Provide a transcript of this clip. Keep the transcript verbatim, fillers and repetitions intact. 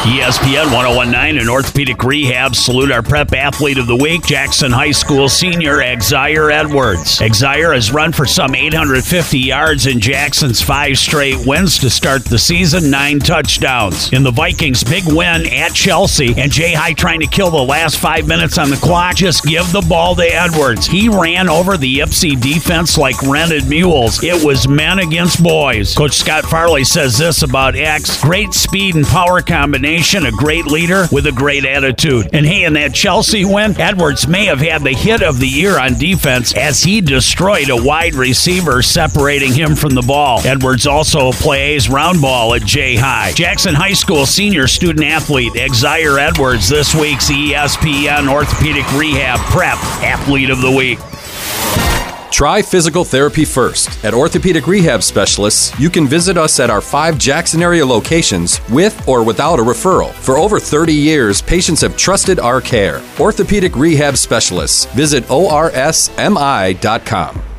E S P N one oh one point nine and Orthopedic Rehab salute our prep athlete of the week, Jackson High School senior Exire Edwards. Exire has run for some eight hundred fifty yards in Jackson's five straight wins to start the season, nine touchdowns. In the Vikings' big win at Chelsea, and Jay High trying to kill the last five minutes on the clock, just give the ball to Edwards. He ran over the Ypsi defense like rented mules. It was men against boys. Coach Scott Farley says this about X: great speed and power combination, a great leader with a great attitude. And hey, in that Chelsea win, Edwards may have had the hit of the year on defense as he destroyed a wide receiver, separating him from the ball. Edwards also plays round ball at Jay High. Jackson High School senior student athlete Exire Edwards, this week's E S P N Orthopedic Rehab Prep Athlete of the Week. Try physical therapy first. At Orthopedic Rehab Specialists, you can visit us at our five Jackson area locations with or without a referral. For over thirty years, patients have trusted our care. Orthopedic Rehab Specialists. Visit O R S M I dot com.